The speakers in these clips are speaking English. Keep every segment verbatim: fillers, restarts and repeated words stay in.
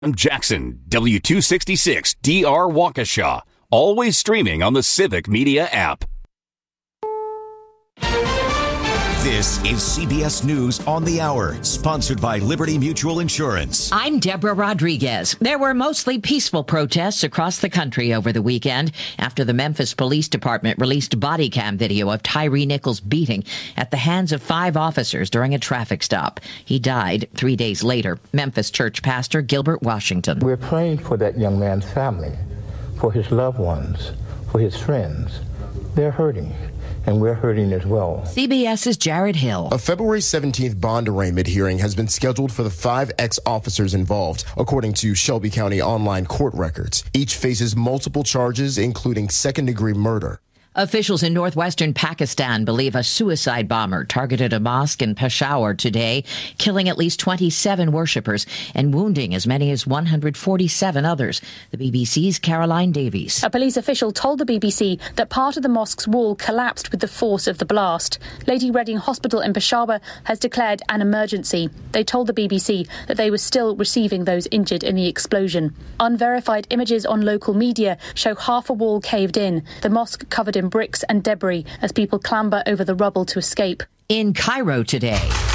I'm Jackson, W two sixty-six D R Waukesha. Always streaming on the Civic Media app. This is C B S News on the Hour, sponsored by Liberty Mutual Insurance. I'm Deborah Rodriguez. There were mostly peaceful protests across the country over the weekend after the Memphis Police Department released body cam video of Tyree Nichols' beating at the hands of five officers during a traffic stop. He died three days later. Memphis church pastor Gilbert Washington. We're praying for that young man's family, for his loved ones, for his friends. They're hurting. And we're hurting as well. CBS's Jared Hill. A February seventeenth bond arraignment hearing has been scheduled for the five ex-officers involved, according to Shelby County online court records. Each faces multiple charges, including second-degree murder. Officials in northwestern Pakistan believe a suicide bomber targeted a mosque in Peshawar today, killing at least twenty-seven worshippers and wounding as many as one hundred forty-seven others. The B B C's Caroline Davies. A police official told the B B C that part of the mosque's wall collapsed with the force of the blast. Lady Reading Hospital in Peshawar has declared an emergency. They told the B B C that they were still receiving those injured in the explosion. Unverified images on local media show half a wall caved in, the mosque covered in bricks and debris as people clamber over the rubble to escape. In Cairo today,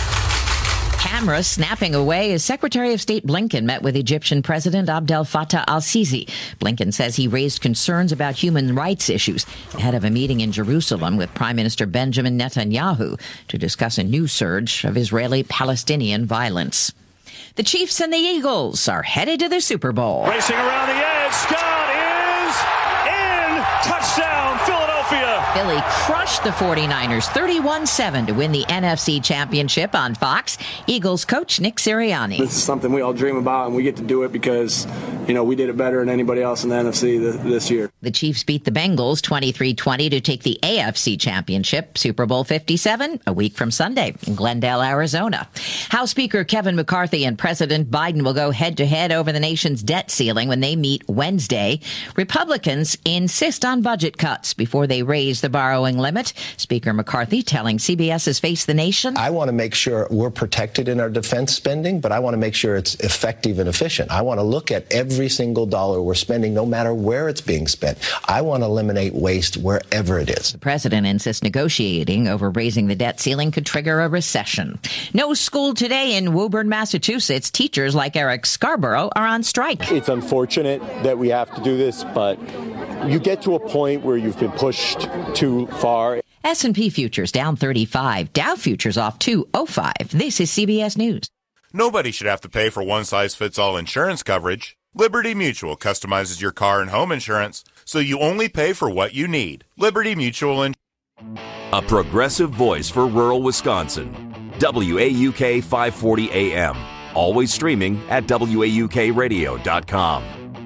cameras snapping away as Secretary of State Blinken met with Egyptian President Abdel Fattah al-Sisi. Blinken says he raised concerns about human rights issues ahead of a meeting in Jerusalem with Prime Minister Benjamin Netanyahu to discuss a new surge of Israeli-Palestinian violence. The Chiefs and the Eagles are headed to the Super Bowl. Racing around the edge, Scott is in! Touchdown, Philadelphia! Philly crushed the forty-niners thirty-one seven to win the N F C Championship on Fox. Eagles coach Nick Sirianni. This is something we all dream about, and we get to do it because, you know, we did it better than anybody else in the N F C th- this year. The Chiefs beat the Bengals twenty-three twenty to take the A F C Championship. Super Bowl fifty-seven, a week from Sunday in Glendale, Arizona. House Speaker Kevin McCarthy and President Biden will go head-to-head over the nation's debt ceiling when they meet Wednesday. Republicans insist on budget cuts before they raise the borrowing limit. Speaker McCarthy telling CBS's Face the Nation. I want to make sure we're protected in our defense spending, but I want to make sure it's effective and efficient. I want to look at every single dollar we're spending, no matter where it's being spent. I want to eliminate waste wherever it is. The president insists negotiating over raising the debt ceiling could trigger a recession. No school today in Woburn, Massachusetts. Teachers like Eric Scarborough are on strike. It's unfortunate that we have to do this, but you get to a point where you've been pushed too far. S and P futures down thirty-five. Dow futures off two oh five. This is C B S News. Nobody should have to pay for one-size-fits-all insurance coverage. Liberty Mutual customizes your car and home insurance, so you only pay for what you need. Liberty Mutual Insurance. A progressive voice for rural Wisconsin. W A U K five forty A M. Always streaming at W A U K radio dot com.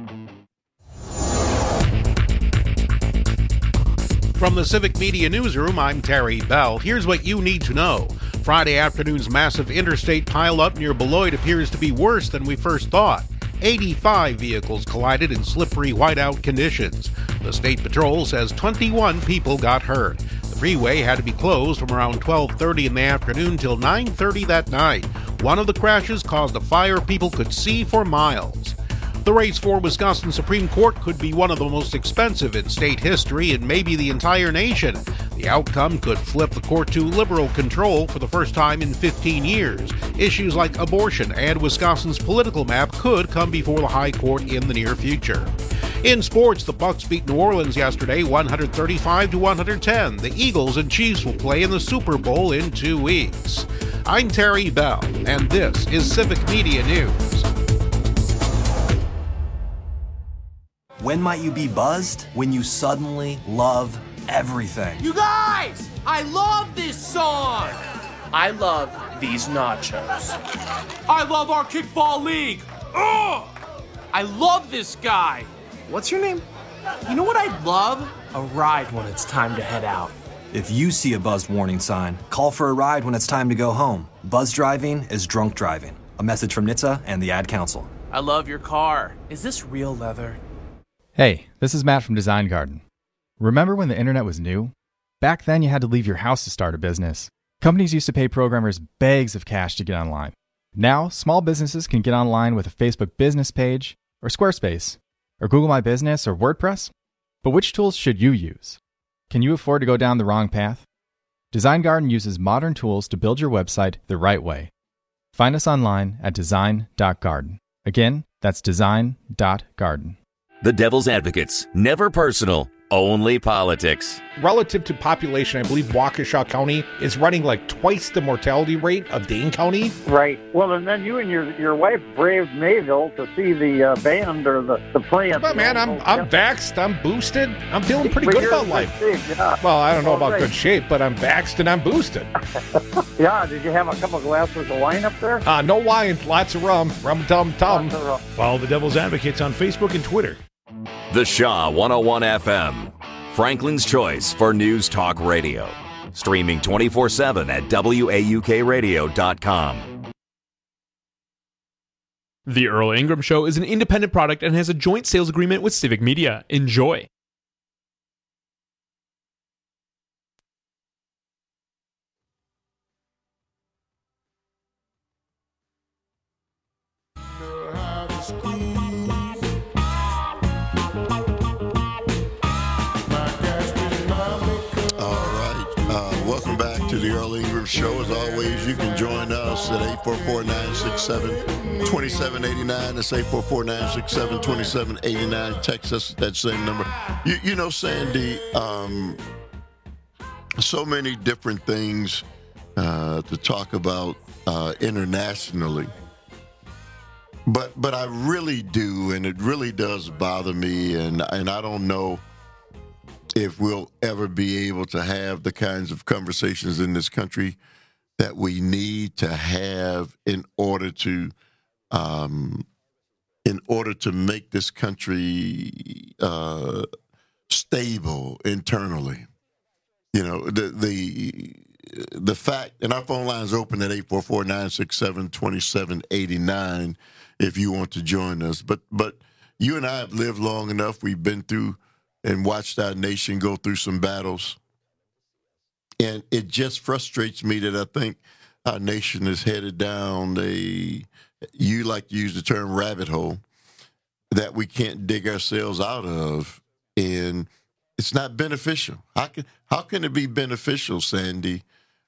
From the Civic Media Newsroom, I'm Terry Bell. Here's what you need to know. Friday afternoon's massive interstate pileup near Beloit appears to be worse than we first thought. eighty-five vehicles collided in slippery whiteout conditions. The State Patrol says twenty-one people got hurt. The freeway had to be closed from around twelve thirty in the afternoon till nine thirty that night. One of the crashes caused a fire people could see for miles. The race for Wisconsin Supreme Court could be one of the most expensive in state history and maybe the entire nation. The outcome could flip the court to liberal control for the first time in fifteen years. Issues like abortion and Wisconsin's political map could come before the high court in the near future. In sports, the Bucks beat New Orleans yesterday one thirty-five to one ten. The Eagles and Chiefs will play in the Super Bowl in two weeks. I'm Terry Bell, and this is Civic Media News. When might you be buzzed? When you suddenly love everything. You guys! I love this song! I love these nachos. I love our kickball league! Ugh! I love this guy! What's your name? You know what I'd love? A ride when it's time to head out. If you see a buzzed warning sign, call for a ride when it's time to go home. Buzz driving is drunk driving. A message from N H T S A and the Ad Council. I love your car. Is this real leather? Hey, this is Matt from Design Garden. Remember when the internet was new? Back then you had to leave your house to start a business. Companies used to pay programmers bags of cash to get online. Now, small businesses can get online with a Facebook business page, or Squarespace, or Google My Business, or WordPress. But which tools should you use? Can you afford to go down the wrong path? Design Garden uses modern tools to build your website the right way. Find us online at design dot garden. Again, that's design dot garden. The Devil's Advocates. Never personal, only politics. Relative to population, I believe Waukesha County is running like twice the mortality rate of Dane County. Right. Well, and then you and your your wife braved Mayville to see the uh, band or the, the plant. But man, I'm I'm vaxxed, I'm boosted, I'm feeling pretty good about life. Shape, yeah. Well, I don't know about right. good shape, but I'm vaxxed and I'm boosted. Yeah, did you have a couple glasses of wine up there? Uh, no wine, lots of rum, rum tum tum. Follow the Devil's Advocates on Facebook and Twitter. The Shaw one oh one F M, Franklin's choice for news talk radio. Streaming twenty-four seven at W A U K radio dot com. The Earl Ingram Show is an independent product and has a joint sales agreement with Civic Media. Enjoy. To the Earl Ingram Show. As always, you can join us at eight four four, nine six seven, two seven eight nine. That's eight four four, nine six seven, two seven eight nine. Text us at that same number. You, you know, Sandy, um, so many different things uh, to talk about uh, internationally. But but I really do, and it really does bother me, and and I don't know if we'll ever be able to have the kinds of conversations in this country that we need to have in order to, um, in order to make this country uh, stable internally. You know, the the the fact, and our phone line's open at eight four four, nine six seven, two seven eight nine if you want to join us. But but you and I have lived long enough. We've been through and watched our nation go through some battles. And it just frustrates me that I think our nation is headed down a, you like to use the term rabbit hole, that we can't dig ourselves out of. And it's not beneficial. How can, how can it be beneficial, Sandy,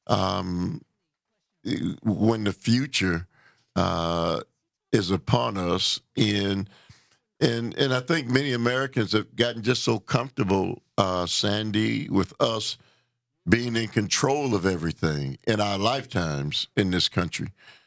um, when the future uh, is upon us in And and I think many Americans have gotten just so comfortable, uh, Sandy, with us being in control of everything in our lifetimes in this country.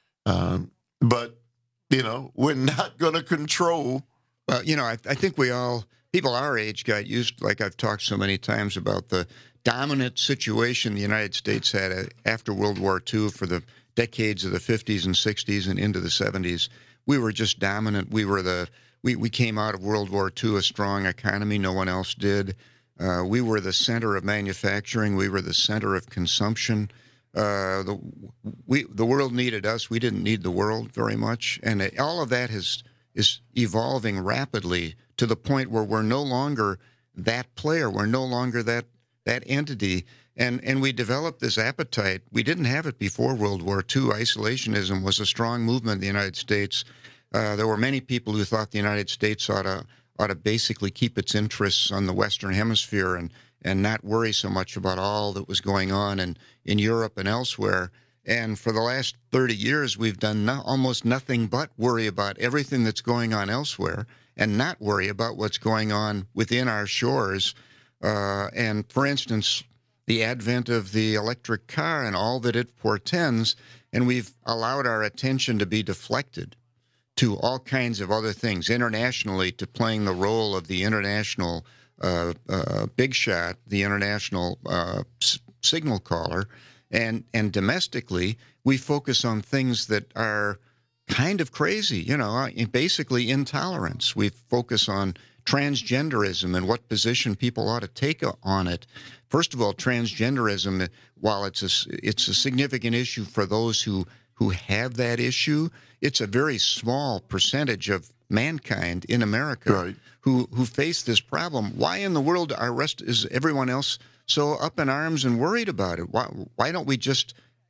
Um, but, you know, we're not going to control. Well, you know, I, I think we all, people our age got used, like I've talked so many times about the dominant situation the United States had after World War Two for the decades of the fifties and sixties and into the seventies. We were just dominant. We were the... We we came out of World War Two a strong economy. No one else did. Uh, we were the center of manufacturing. We were the center of consumption. Uh, the we the world needed us. We didn't need the world very much. And it, all of that is is evolving rapidly to the point where we're no longer that player. We're no longer that that entity. And and we developed this appetite. We didn't have it before World War Two. Isolationism was a strong movement in the United States. Uh, there were many people who thought the United States ought to ought to basically keep its interests on the Western Hemisphere and, and not worry so much about all that was going on in, in Europe and elsewhere. And for the last thirty years, we've done no, almost nothing but worry about everything that's going on elsewhere and not worry about what's going on within our shores. Uh, and, for instance, the advent of the electric car and all that it portends, and we've allowed our attention to be deflected to all kinds of other things, internationally, to playing the role of the international uh, uh, big shot, the international uh, s- signal caller, and and domestically, we focus on things that are kind of crazy, you know, basically intolerance. We focus on transgenderism and what position people ought to take on it. First of all, transgenderism, while it's a, it's a significant issue for those who who have that issue, it's a very small percentage of mankind in America right. who who face this problem. Why in the world are rest is everyone else so up in arms and worried about it? Why why don't we just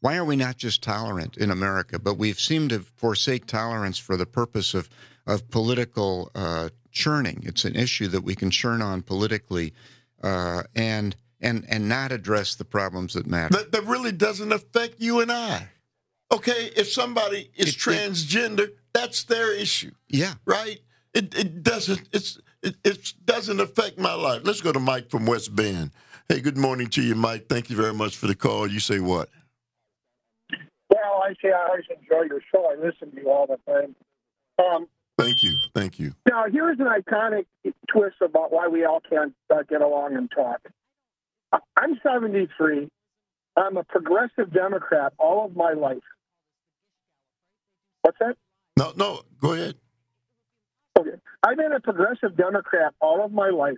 why are we not just tolerant in America? But we've seemed to forsake tolerance for the purpose of, of political uh, churning. It's an issue that we can churn on politically uh, and and and not address the problems that matter. That, that really doesn't affect you and I. Okay, if somebody is it, transgender, it, that's their issue. Yeah. Right? It it doesn't it's it, it doesn't affect my life. Let's go to Mike from West Bend. Hey, good morning to you, Mike. Thank you very much for the call. You say what? Well, I say I always enjoy your show. I listen to you all the time. Um, Thank you. Thank you. Now, here's an iconic twist about why we all can't uh, get along and talk. I'm seventy-three. I'm a progressive Democrat all of my life. What's that? No, no, go ahead. Okay. I've been a progressive Democrat all of my life.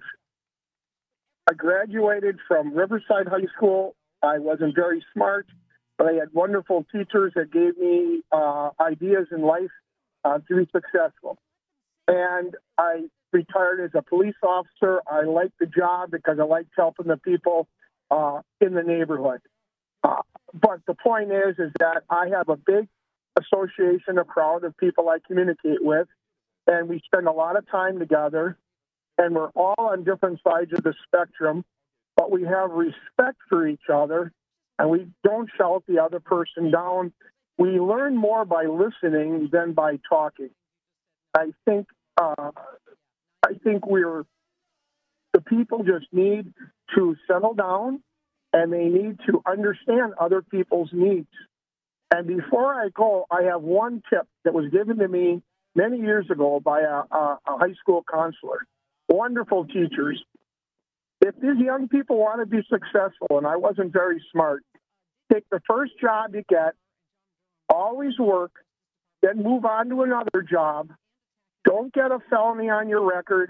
I graduated from Riverside High School. I wasn't very smart, but I had wonderful teachers that gave me uh, ideas in life uh, to be successful. And I retired as a police officer. I liked the job because I liked helping the people uh, in the neighborhood. Uh, but the point is, is that I have a big association, a crowd of people I communicate with, and we spend a lot of time together, and we're all on different sides of the spectrum, but we have respect for each other, and we don't shout the other person down. We learn more by listening than by talking. I think uh, I think we're the people just need to settle down, and they need to understand other people's needs. And before I go, I have one tip that was given to me many years ago by a, a, a high school counselor. Wonderful teachers. If these young people want to be successful, and I wasn't very smart, take the first job you get, always work, then move on to another job. Don't get a felony on your record.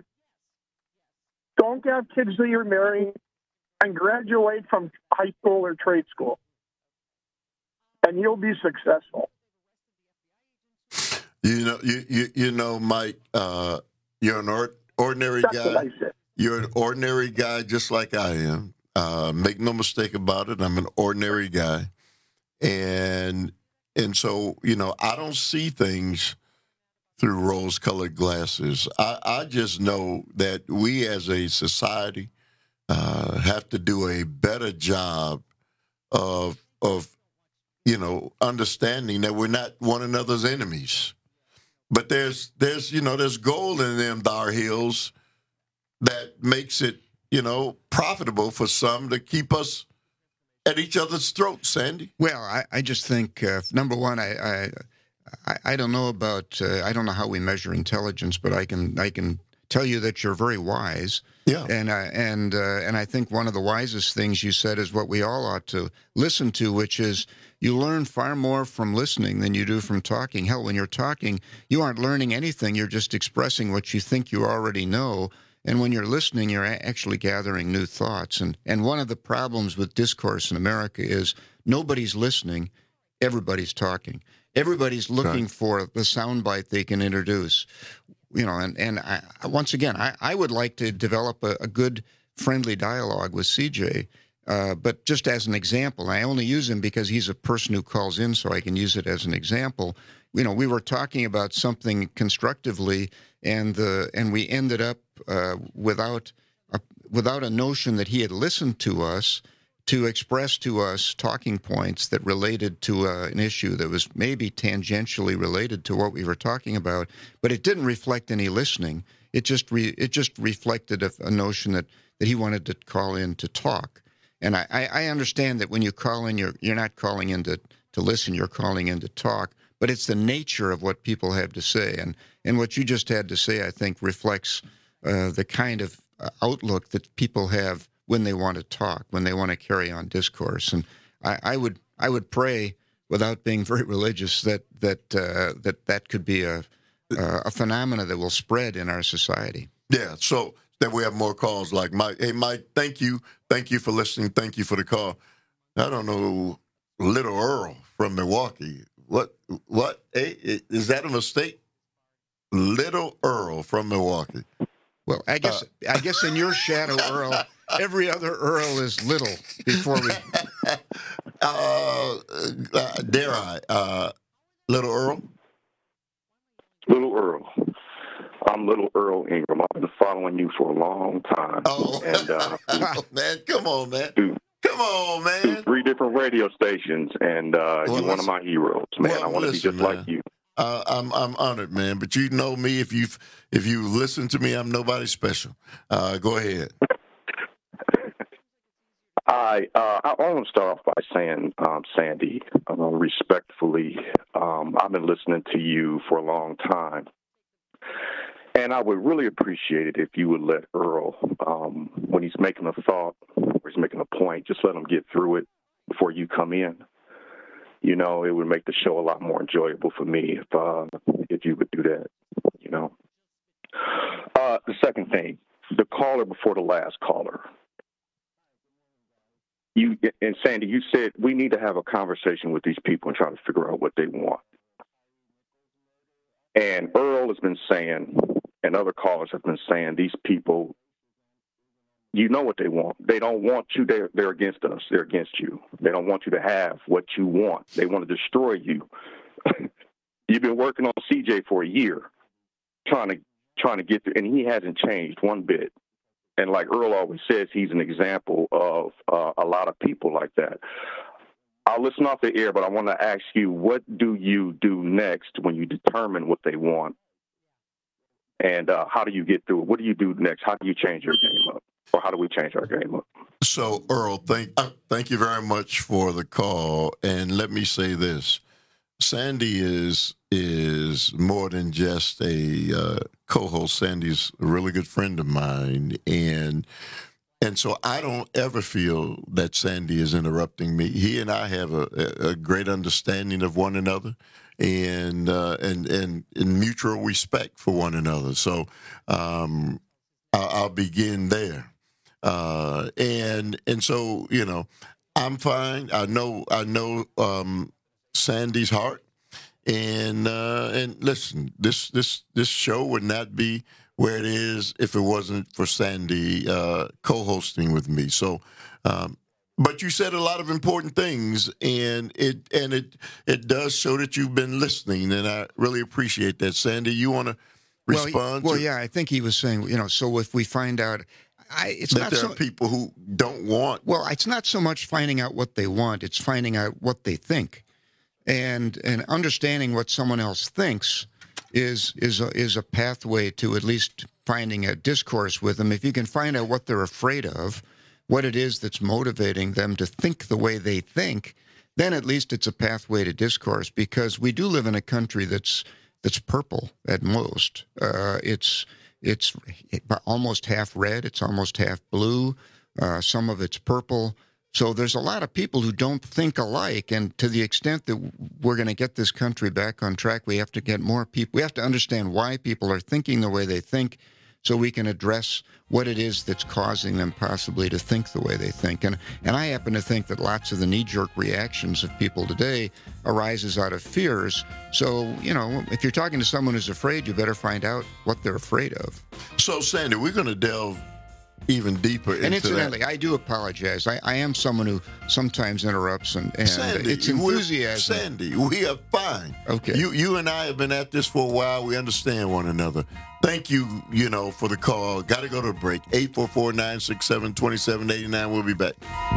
Don't have kids that you're marrying, and graduate from high school or trade school. And you'll be successful. You know, you you, you know, Mike, uh, you're an or, ordinary That's guy. What I said. You're an ordinary guy just like I am. Uh, make no mistake about it. I'm an ordinary guy. And and so, you know, I don't see things through rose-colored glasses. I, I just know that we as a society uh, have to do a better job of of you know, understanding that we're not one another's enemies. But there's, there's, you know, there's gold in them Dar Hills that makes it, you know, profitable for some to keep us at each other's throats, Sandy. Well, I, I just think, uh, number one, I, I, I don't know about, uh, I don't know how we measure intelligence, but I can, I can tell you that you're very wise. Yeah. And, uh, and, uh, and I think one of the wisest things you said is what we all ought to listen to, which is, you learn far more from listening than you do from talking. Hell, when you're talking, you aren't learning anything. You're just expressing what you think you already know. And when you're listening, you're actually gathering new thoughts. And and one of the problems with discourse in America is nobody's listening, everybody's talking. Everybody's looking right. for the soundbite they can introduce. You know, and, and I, once again, I, I would like to develop a, a good, friendly dialogue with C J. Uh, but just as an example, I only use him because he's a person who calls in, so I can use it as an example. You know, we were talking about something constructively, and the and we ended up uh, without a, without a notion that he had listened to us to express to us talking points that related to uh, an issue that was maybe tangentially related to what we were talking about, but it didn't reflect any listening. It just re, it just reflected a, a notion that that he wanted to call in to talk. And I, I understand that when you call in, you're you're not calling in to, to listen, you're calling in to talk. But it's the nature of what people have to say. And, and what you just had to say, I think, reflects uh, the kind of uh, outlook that people have when they want to talk, when they want to carry on discourse. And I, I would I would pray, without being very religious, that that uh, that, that could be a, uh, a phenomena that will spread in our society. Yeah, so that we have more calls like Mike. Hey, Mike, thank you. Thank you for listening. Thank you for the call. I don't know, Little Earl from Milwaukee. What? What? Hey, is that a mistake? Little Earl from Milwaukee. Well, I guess uh, I guess in your shadow, Earl, every other Earl is little before we... Uh, uh, dare I? Uh, Little Earl? Little Earl. I'm Little Earl Ingram. I've been following you for a long time. Oh, and, uh, oh man, come on, man. Through, come on, man. Through three different radio stations, and uh, well, you're one of my heroes, man. Well, I want to be just man. like you. Uh, I'm I'm honored, man. But you know me. If you've if you listen to me, I'm nobody special. Uh, go ahead. I uh, I want to start off by saying, um, Sandy, uh, respectfully, um, I've been listening to you for a long time, and I would really appreciate it if you would let Earl, um, when he's making a thought or he's making a point, just let him get through it before you come in. You know, it would make the show a lot more enjoyable for me if uh, if you would do that. You know, uh, the second thing, the caller before the last caller. You and Sandy, you said we need to have a conversation with these people and try to figure out what they want. And Earl has been saying, and other callers have been saying, these people, you know what they want. They don't want you. They're, they're against us. They're against you. They don't want you to have what you want. They want to destroy you. You've been working on C J for a year, trying to trying to get through, and he hasn't changed one bit. And like Earl always says, he's an example of uh, a lot of people like that. I'll listen off the air, but I want to ask you, what do you do next when you determine what they want? And uh, how do you get through it? What do you do next? How do you change your game up? Or how do we change our game up? So, Earl, thank, uh, thank you very much for the call. And let me say this. Sandy is is more than just a uh, co-host. Sandy's a really good friend of mine, and and so I don't ever feel that Sandy is interrupting me. He and I have a, a great understanding of one another, and uh, and and and mutual respect for one another. So um, I'll, I'll begin there, uh, and and so you know I'm fine. I know I know. Um, Sandy's heart, and uh, and listen, this this this show would not be where it is if it wasn't for Sandy uh, co-hosting with me. So, um, but you said a lot of important things, and it and it it does show that you've been listening, and I really appreciate that. Sandy, you want to respond? Well, well to yeah, I think he was saying, you know, so if we find out. I, it's that not there so, are people who don't want. Well, it's not so much finding out what they want; it's finding out what they think. And and understanding what someone else thinks is is a, is a pathway to at least finding a discourse with them. If you can find out what they're afraid of, what it is that's motivating them to think the way they think, then at least it's a pathway to discourse. Because we do live in a country that's that's purple at most. Uh, it's it's almost half red. It's almost half blue. Uh, some of it's purple. So there's a lot of people who don't think alike, and to the extent that we're going to get this country back on track, we have to get more people. We have to understand why people are thinking the way they think so we can address what it is that's causing them possibly to think the way they think. And and I happen to think that lots of the knee-jerk reactions of people today arises out of fears. So, you know, if you're talking to someone who's afraid, you better find out what they're afraid of. So, Sandy, we're going to delve even deeper into and incidentally, that. I do apologize. I, I am someone who sometimes interrupts, and, and Sandy, it's enthusiasm. Sandy, we are fine. Okay. You you and I have been at this for a while. We understand one another. Thank you, you know, for the call. Got to go to a break. eight four four, nine six seven, two seven eight nine. We'll be back.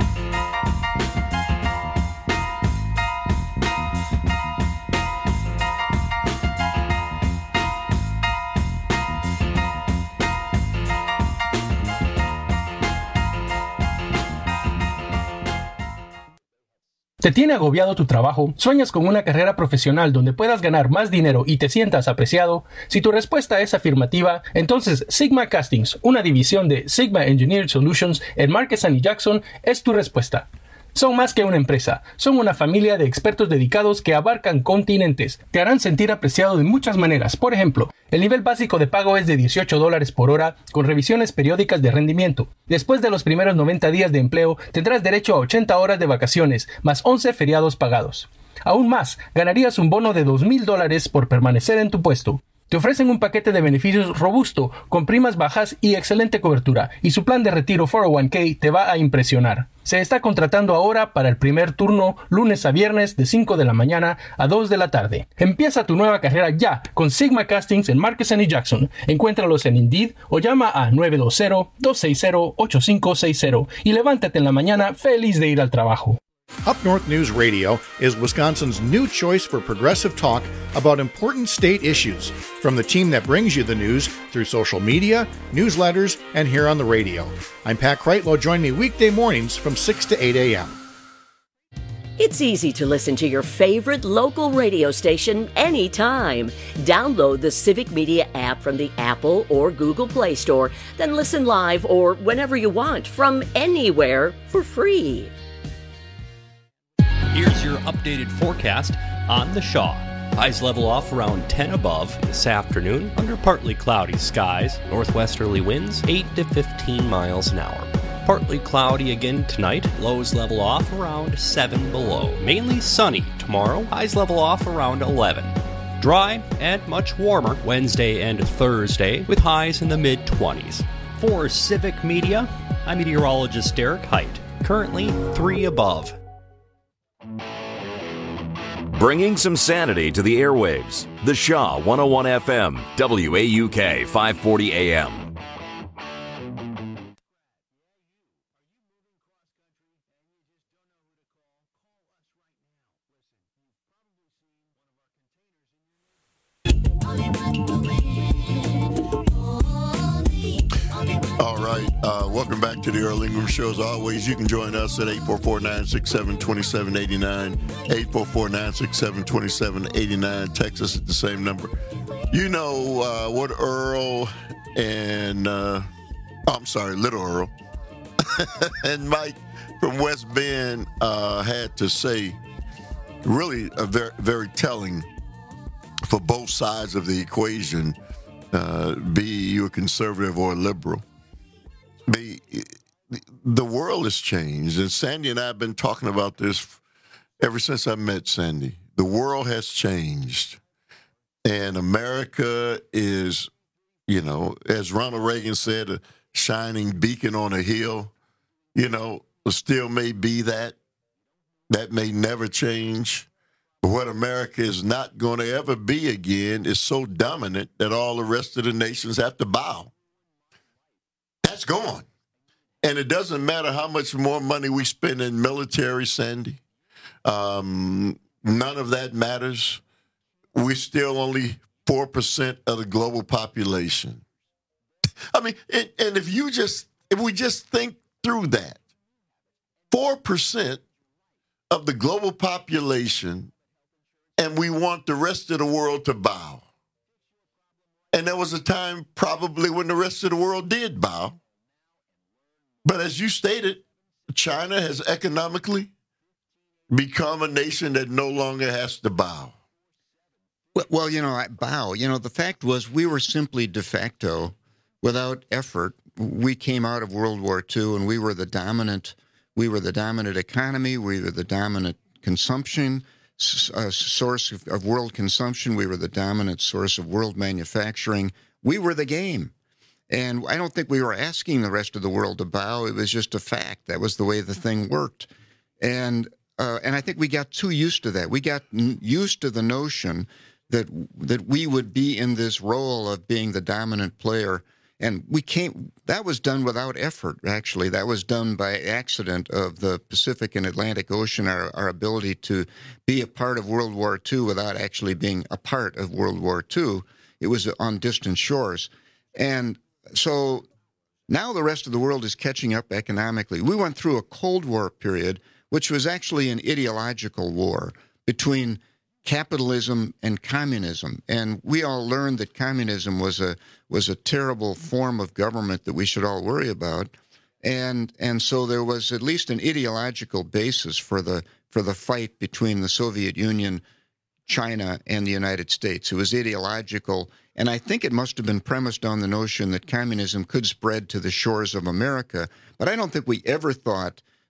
¿Te tiene agobiado tu trabajo? ¿Sueñas con una carrera profesional donde puedas ganar más dinero y te sientas apreciado? Si tu respuesta es afirmativa, entonces Sigma Castings, una división de Sigma Engineered Solutions en Marquesan y Jackson, es tu respuesta. Son más que una empresa, son una familia de expertos dedicados que abarcan continentes. Te harán sentir apreciado de muchas maneras. Por ejemplo, el nivel básico de pago es de dieciocho dólares por hora con revisiones periódicas de rendimiento. Después de los primeros noventa días de empleo, tendrás derecho a ochenta horas de vacaciones, más once feriados pagados. Aún más, ganarías un bono de dos mil dólares por permanecer en tu puesto. Te ofrecen un paquete de beneficios robusto, con primas bajas y excelente cobertura, y su plan de retiro cuatro oh uno k te va a impresionar. Se está contratando ahora para el primer turno, lunes a viernes de cinco de la mañana a dos de la tarde. Empieza tu nueva carrera ya con Sigma Castings en Markesan y Jackson. Encuéntralos en Indeed o llama a nueve dos cero, dos seis cero, ocho cinco seis cero y levántate en la mañana feliz de ir al trabajo. Up North News Radio is Wisconsin's new choice for progressive talk about important state issues, from the team that brings you the news through social media, newsletters, and here on the radio. I'm Pat Kreitlow. Join me weekday mornings from six to eight a.m. It's easy to listen to your favorite local radio station anytime. Download the Civic Media app from the Apple or Google Play Store, then listen live or whenever you want from anywhere for free. Here's your updated forecast on the Shaw. Highs level off around ten above this afternoon under partly cloudy skies. Northwesterly winds eight to fifteen miles an hour. Partly cloudy again tonight. Lows level off around seven below. Mainly sunny tomorrow. Highs level off around eleven. Dry and much warmer Wednesday and Thursday with highs in the mid-twenties. For Civic Media, I'm meteorologist Derek Height. Currently three above. Bringing some sanity to the airwaves. The Shaw one oh one F M, W A U K five forty A M. All right. Uh, welcome back to the Earl Ingram Show. As always, you can join us at eight four four, nine six seven, two seven eight nine, eight four four, nine six seven, two seven eight nine. Text us at the same number. You know uh, what Earl and, uh, oh, I'm sorry, Little Earl and Mike from West Bend uh, had to say, really a very, very telling for both sides of the equation, uh, be you a conservative or a liberal. The, the world has changed, and Sandy and I have been talking about this ever since I met Sandy. The world has changed, and America is, you know, as Ronald Reagan said, a shining beacon on a hill. You know, still may be that. That may never change. But what America is not going to ever be again is so dominant that all the rest of the nations have to bow. That's gone. And it doesn't matter how much more money we spend in military, Sandy. Um, none of that matters. We're still only four percent of the global population. I mean, and, and if you just, if we just think through that, four percent of the global population, and we want the rest of the world to bow. And there was a time probably when the rest of the world did bow. But as you stated, China has economically become a nation that no longer has to bow. Well, well, you know, I bow. You know, the fact was we were simply de facto, without effort. We came out of World War Two, and we were the dominant. We were the dominant economy. We were the dominant consumption uh, source of, of world consumption. We were the dominant source of world manufacturing. We were the game. And I don't think we were asking the rest of the world to bow. It was just a fact. That was the way the thing worked. And uh, and I think we got too used to that. We got n- used to the notion that that we would be in this role of being the dominant player. And we came, that was done without effort, actually. That was done by accident of the Pacific and Atlantic Ocean, our, our ability to be a part of World War Two without actually being a part of World War Two. It was on distant shores. And so now the rest of the world is catching up economically. We went through a Cold War period, which was actually an ideological war between capitalism and communism. And we all learned that communism was a was a terrible form of government that we should all worry about. And and so there was at least an ideological basis for the for the fight between the Soviet Union, China, and the United States. It was ideological, and I think it must have been premised on the notion that communism could spread to the shores of America. But I don't think we ever thought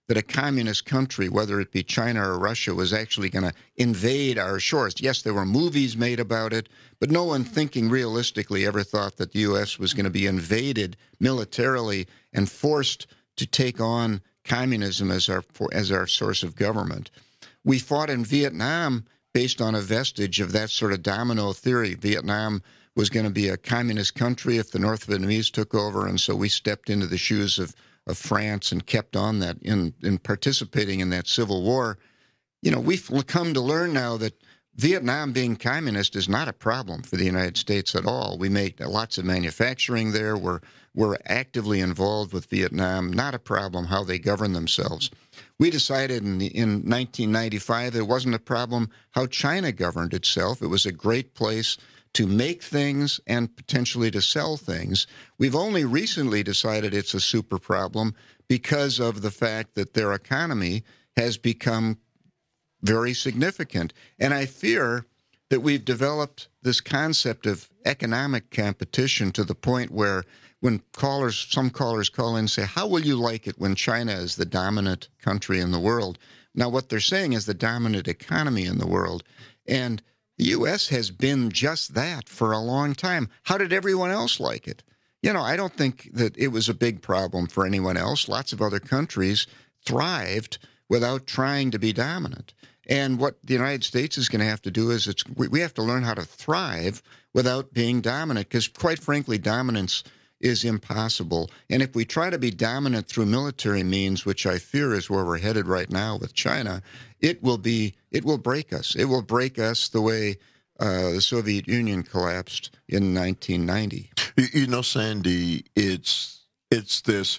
that a communist country, whether it be China or Russia, was actually going to invade our shores. Yes, there were movies made about it, but no one thinking realistically ever thought that the U S was going to be invaded militarily and forced to take on communism as our as our source of government. We fought in Vietnam based on a vestige of that sort of domino theory. Vietnam was going to be a communist country if the North Vietnamese took over, and so we stepped into the shoes of of France and kept on that in, in participating in that civil war. You know, we've come to learn now that Vietnam being communist is not a problem for the United States at all. We make lots of manufacturing there. We're, we're actively involved with Vietnam. Not a problem how they govern themselves. We decided in, the, in nineteen ninety-five it wasn't a problem how China governed itself. It was a great place to make things and potentially to sell things. We've only recently decided it's a super problem because of the fact that their economy has become very significant. And I fear that we've developed this concept of economic competition to the point where when callers, some callers call in and say, how will you like it when China is the dominant country in the world? Now, what they're saying is the dominant economy in the world. And the U S has been just that for a long time. How did everyone else like it? You know, I don't think that it was a big problem for anyone else. Lots of other countries thrived without trying to be dominant. And what the United States is going to have to do is it's we have to learn how to thrive without being dominant, because quite frankly, dominance is impossible. And if we try to be dominant through military means, which I fear is where we're headed right now with China, it will be it will break us. It will break us the way uh, the Soviet Union collapsed in nineteen ninety. You, you know, Sandy, it's it's this.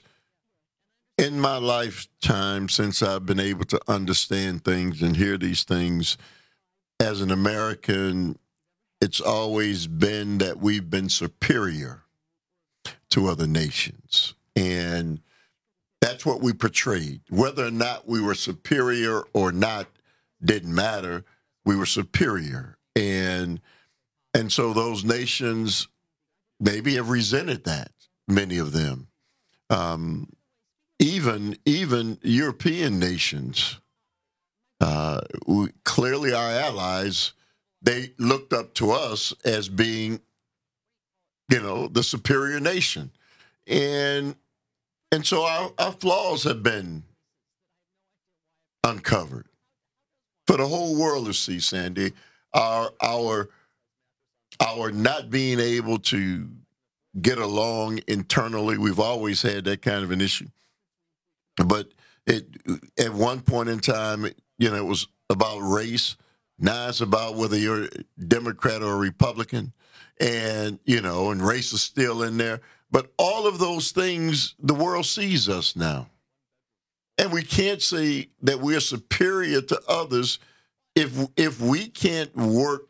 In my lifetime, since I've been able to understand things and hear these things, as an American, it's always been that we've been superior to other nations. And that's what we portrayed. Whether or not we were superior or not didn't matter. We were superior. And and so those nations maybe have resented that, many of them. Um, even even European nations, uh, we, clearly our allies, they looked up to us as being, you know, the superior nation. And and so our, our flaws have been uncovered for the whole world to see, Sandy. Our our our not being able to get along internally, we've always had that kind of an issue. But it at one point in time, you know, it was about race. Now it's about whether you're a Democrat or a Republican. And, you know, and race is still in there. But all of those things, the world sees us now. And we can't say that we're superior to others if if we can't work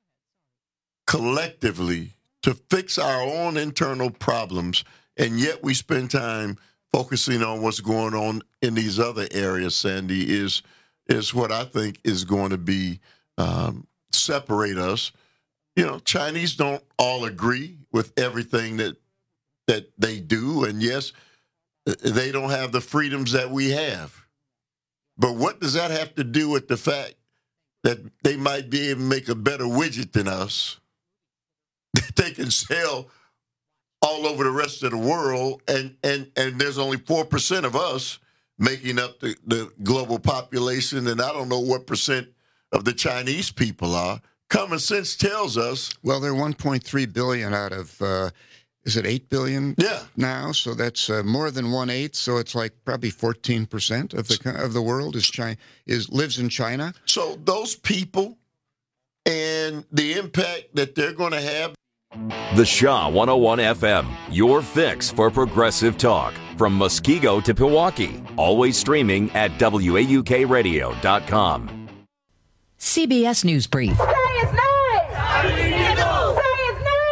collectively to fix our own internal problems, and yet we spend time focusing on what's going on in these other areas, Sandy, is is what I think is going to be um, separate us. You know, Chinese don't all agree with everything that that they do, and yes, they don't have the freedoms that we have. But what does that have to do with the fact that they might be able to make a better widget than us that they can sell all over the rest of the world, and and and there's only four percent of us making up the, the global population, and I don't know what percent of the Chinese people are. Common sense tells us. Well, they're one point three billion out of, uh, is it eight billion? Yeah. Now, so that's uh, more than one eighth. So it's like probably fourteen percent of the of the world is China is lives in China. So those people and the impact that they're going to have. The Shaw one oh one F M, your fix for progressive talk. From Muskego to Pewaukee. Always streaming at W A U K radio dot com. C B S News Brief. Say his name! Say his name!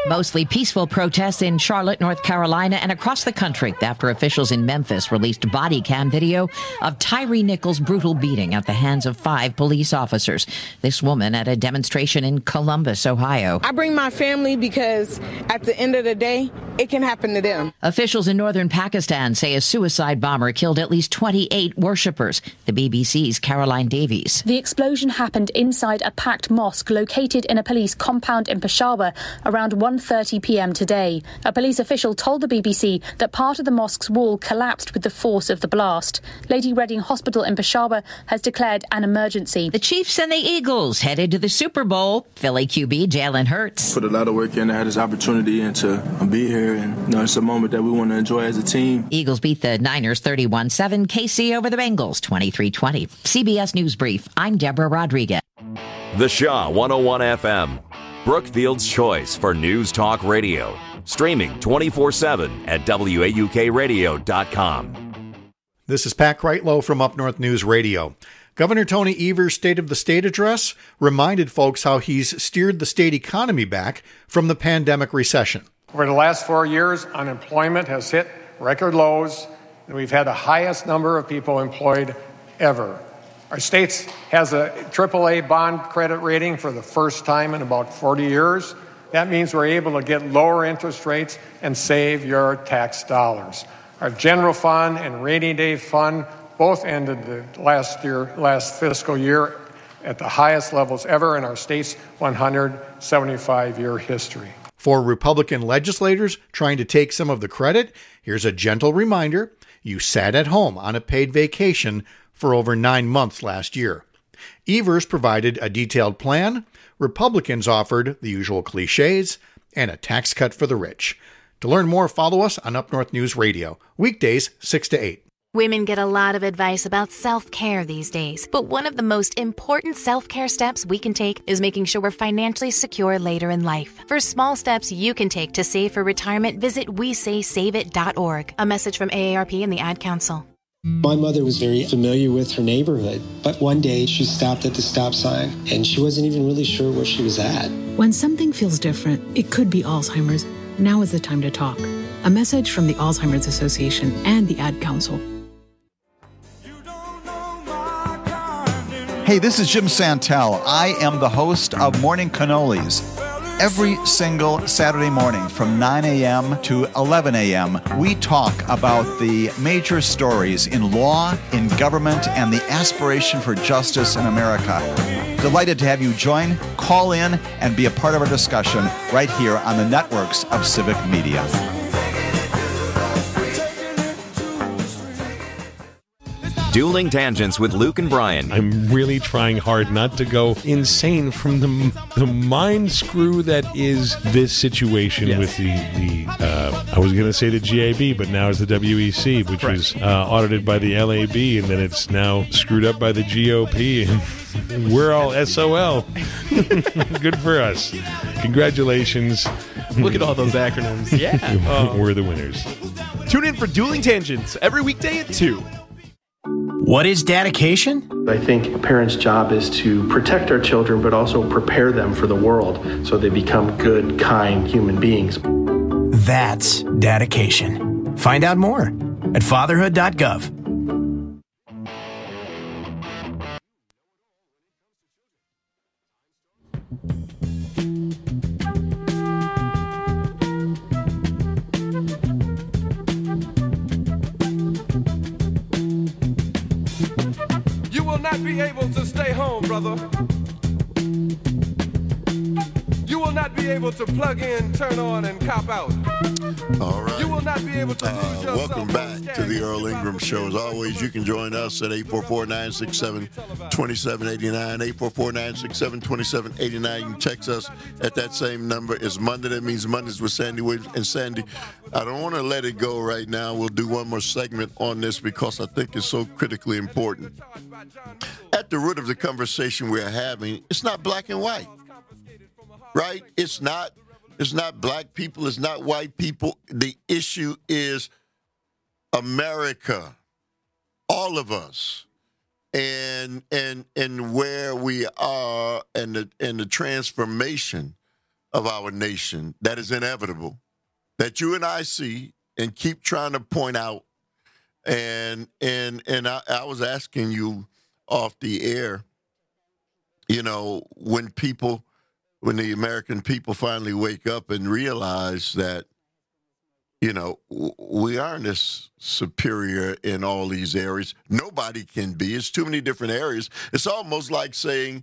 Mostly peaceful protests in Charlotte, North Carolina, and across the country after officials in Memphis released body cam video of Tyree Nichols' brutal beating at the hands of five police officers. This woman at a demonstration in Columbus, Ohio. I bring my family because at the end of the day, it can happen to them. Officials in northern Pakistan say a suicide bomber killed at least twenty-eight worshippers. The B B C's Caroline Davies. The explosion happened inside a packed mosque located in a police compound in Peshawar around one thirty p.m. today. A police official told the B B C that part of the mosque's wall collapsed with the force of the blast. Lady Reading Hospital in Peshawar has declared an emergency. The Chiefs and the Eagles headed to the Super Bowl. Philly Q B Jalen Hurts. Put a lot of work in. I had this opportunity and to be here, and you know, it's a moment that we want to enjoy as a team. Eagles beat the Niners thirty-one seven. K C over the Bengals twenty-three twenty. C B S News Brief. I'm Deborah Rodriguez. The Shaw one oh one F M. Brookfield's choice for news talk radio. Streaming twenty-four seven at W A U K radio dot com. This is Pat Kreitlow from Up North News Radio. Governor Tony Evers' State of the State address reminded folks how he's steered the state economy back from the pandemic recession. Over the last four years, unemployment has hit record lows, and we've had the highest number of people employed ever. Our state has a triple A bond credit rating for the first time in about forty years. That means we're able to get lower interest rates and save your tax dollars. Our general fund and rainy day fund both ended the last year, last fiscal year at the highest levels ever in our state's one hundred seventy-five year history. For Republican legislators trying to take some of the credit, here's a gentle reminder: you sat at home on a paid vacation for over nine months last year. Evers provided a detailed plan. Republicans offered the usual cliches and a tax cut for the rich. To learn more, follow us on Up North News Radio, weekdays six to eight. Women get a lot of advice about self-care these days, but one of the most important self-care steps we can take is making sure we're financially secure later in life. For small steps you can take to save for retirement, visit we say save it dot org. A message from A A R P and the Ad Council. My mother was very familiar with her neighborhood, but one day she stopped at the stop sign and she wasn't even really sure where she was at. When something feels different, it could be Alzheimer's. Now is the time to talk. A message from the Alzheimer's Association and the Ad Council. Hey, this is Jim Santel. I am the host of Morning Cannolis. Every single Saturday morning from nine a.m. to eleven a.m., we talk about the major stories in law, in government, and the aspiration for justice in America. Delighted to have you join, call in, and be a part of our discussion right here on the networks of Civic Media. Dueling Tangents with Luke and Brian. I'm really trying hard not to go insane from the the mind screw that is this situation yes. with the, the uh, I was going to say the G A B, but now it's the W E C, which right. was uh, audited by the L A B, and then it's now screwed up by the G O P, and we're all S O L. Good for us. Congratulations. Look at all those acronyms. Yeah. um, we're the winners. Tune in for Dueling Tangents every weekday at two. What is dedication? I think a parent's job is to protect our children, but also prepare them for the world so they become good, kind human beings. That's dedication. Find out more at fatherhood dot gov. Be able to stay home, brother. You will not be able to plug in, turn on, and cop out. All right. You will not be able to uh, welcome back to the Earl Ingram Show. As always, you can join us at eight four four, nine six seven, two seven eight nine, eight four four, nine six seven, two seven eight nine. You can text us at that same number. It's Monday. That means Mondays with Sandy Williams. And Sandy, I don't want to let it go right now. We'll do one more segment on this because I think it's so critically important. At the root of the conversation we're having, it's not black and white, right? It's not. It's not black people. It's not white people. The issue is America, all of us, and and and where we are, and the and the transformation of our nation that is inevitable, that you and I see and keep trying to point out. And and and I, I was asking you off the air, you know, when people, when the American people finally wake up and realize that, you know, we aren't this superior in all these areas. Nobody can be. It's too many different areas. It's almost like saying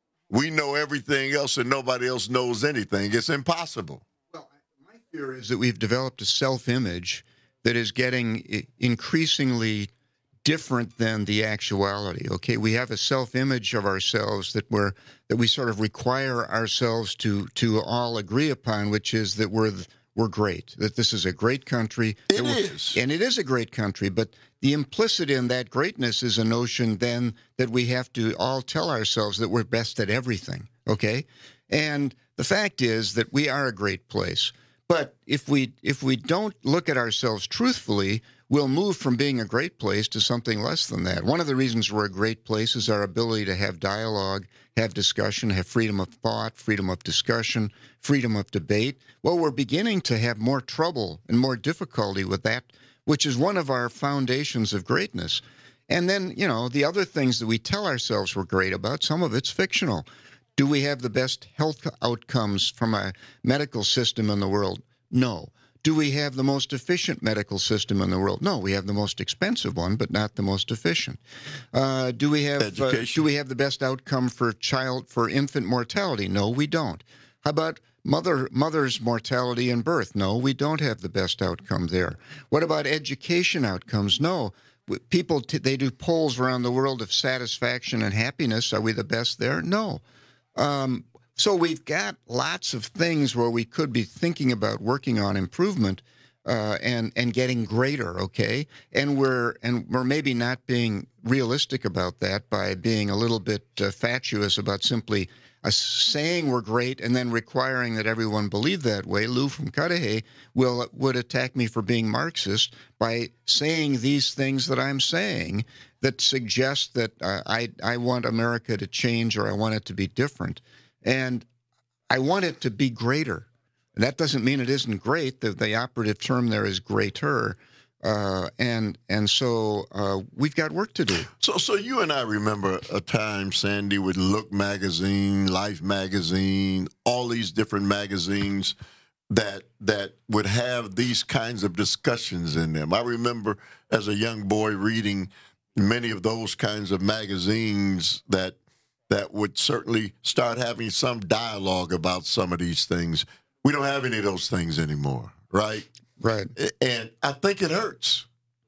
we know everything else and nobody else knows anything. It's impossible. Well, my fear is that we've developed a self-image that is getting increasingly different than the actuality. Okay, we have a self-image of ourselves that we're that we sort of require ourselves to to all agree upon, which is that we're we're great, that this is a great country. It is, and it is a great country. But the implicit in that greatness is a notion then that we have to all tell ourselves that we're best at everything. Okay, and the fact is that we are a great place. But if we if we don't look at ourselves truthfully, we'll move from being a great place to something less than that. One of the reasons we're a great place is our ability to have dialogue, have discussion, have freedom of thought, freedom of discussion, freedom of debate. Well, we're beginning to have more trouble and more difficulty with that, which is one of our foundations of greatness. And then, you know, the other things that we tell ourselves we're great about, some of it's fictional. Do we have the best health outcomes from a medical system in the world? No. Do we have the most efficient medical system in the world? No, we have the most expensive one, but not the most efficient. Uh, do we have uh, do we have the best outcome for child for infant mortality? No, we don't. How about mother mother's mortality in birth? No, we don't have the best outcome there. What about education outcomes? No. People t- they do polls around the world of satisfaction and happiness. Are we the best there? No. Um, so we've got lots of things where we could be thinking about working on improvement uh, and and getting greater, okay? And we're and we're maybe not being realistic about that by being a little bit uh, fatuous about simply uh, saying we're great and then requiring that everyone believe that way. Lou from Cudahy will would attack me for being Marxist by saying these things that I'm saying that suggest that uh, I I want America to change or I want it to be different. And I want it to be greater. That doesn't mean it isn't great. The, the operative term there is greater. Uh, and and so uh, we've got work to do. So so you and I remember a time, Sandy, with Look Magazine, Life Magazine, all these different magazines that that would have these kinds of discussions in them. I remember as a young boy reading many of those kinds of magazines that that would certainly start having some dialogue about some of these things. We don't have any of those things anymore, right? Right. And I think it hurts.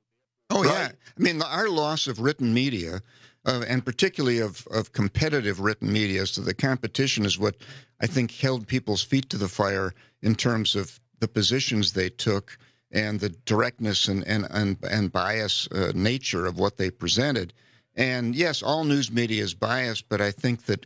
Oh, right? yeah. I mean, our loss of written media, uh, and particularly of, of competitive written media, so the competition is what I think held people's feet to the fire in terms of the positions they took and the directness and, and, and, and bias uh, nature of what they presented. And yes, all news media is biased, but I think that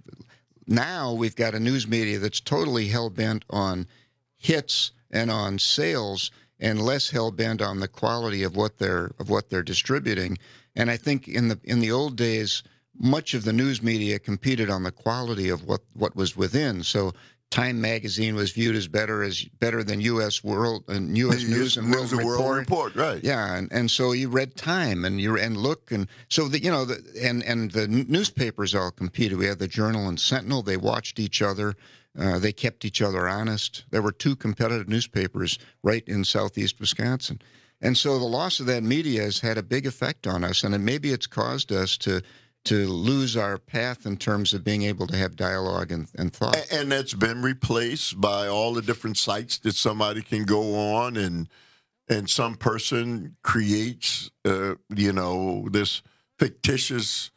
now we've got a news media that's totally hell-bent on hits and on sales and less hell-bent on the quality of what they're of what they're distributing. And I think in the in the old days, much of the news media competed on the quality of what, what was within. So Time magazine was viewed as better as better than U S World and U S News and World Report. World Report, right? Yeah, and, and so you read Time and you and Look, and so the you know the, and and the newspapers all competed. We had the Journal and Sentinel. They watched each other. Uh, they kept each other honest. There were two competitive newspapers right in southeast Wisconsin, and so the loss of that media has had a big effect on us, and maybe it's caused us to. to lose our path in terms of being able to have dialogue and, and thought. And that's been replaced by all the different sites that somebody can go on and and some person creates, uh, you know, this fictitious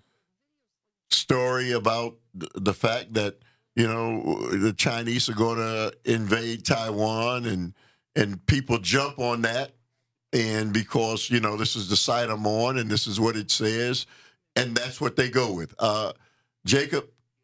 story about the fact that, you know, the Chinese are going to invade Taiwan and, and people jump on that. And because, you know, this is the site I'm on and this is what it says, and that's what they go with. Uh, Jacob,